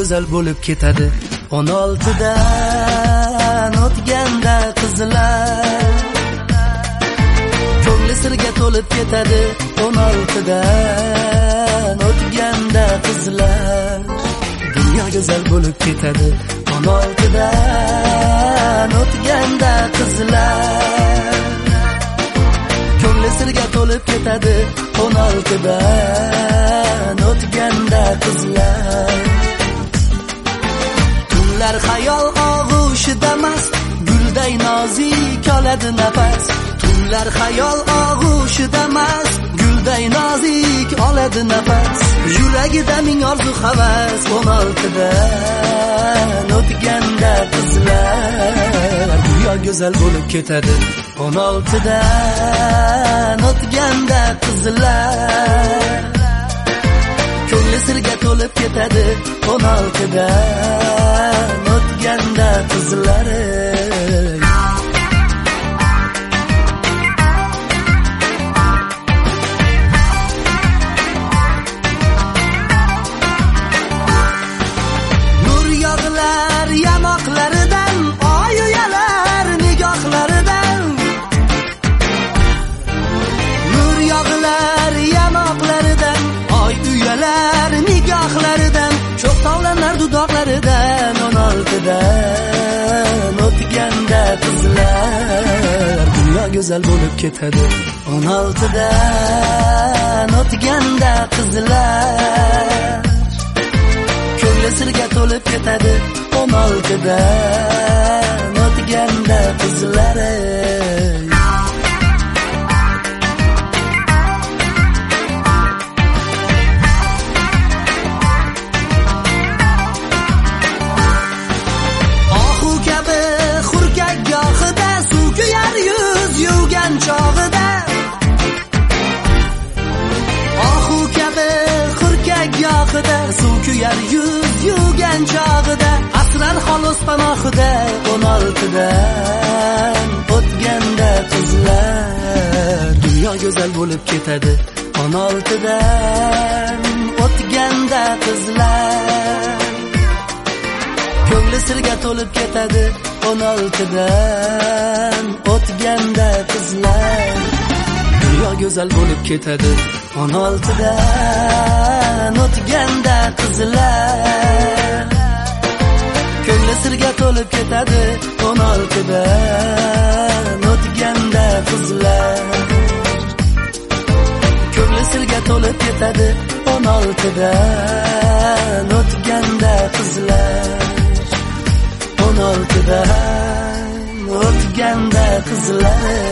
go'zal bo'lib ketadi. 16dan o'tganda qizlar ko'ngli sirga to'lib ketadi. 16dan o'tganda qizlar dunyo go'zal bo'lib ketadi. 16dan o'tganda qizlar ko'ngli sirga to'lib ketadi. 16dan o'tganda qizlar tunlar xayol og'ushida mast gulday nozik oladi nafas. Tunlar xayol og'ushida mast gulday nozik oladi nafas. Yuragida ming orzu havas. 16dan o'tganda qizlar dunyo go'zal bo'lib ketadi. 16dan o'tganda qizlar ko'ngli sirga to'lib ketadi. 16dan o'tganda qizlar nur yog'lar yamoqlaridan, oy uyalar nigohlaridan. Nur yog'lar yamoqlaridan, oy uyalar nigohlaridan. Cho'q tog'lar dudoqlaridan. 16dan o'tganda qizlar dunyo go'zal bo'lib ketadi. 16dan o'tganda qizlar ko'ngli sirga to'lib ketadi. 16dan o'tganda qizlar chog'ida. Ohu kabi xurkak yoqida suv kuyar yuz yuvgan chog'ida. Asrar xolos panohida. 16dan o'tganda qizlar dunyo go'zal bo'lib ketadi. 16dan o'tganda qizlar ko'ngli sirga to'lib ketadi. 16dan o'tganda qizlar dunyo go'zal bo'lib ketadi. 16dan o'tganda qizlar ko'ngli sirga to'lib ketadi. 16dan o'tganda qizlar ko'ngli sirga to'lib ketadi. 16dan o'tganda qizlar 16dan o'tganda qizlar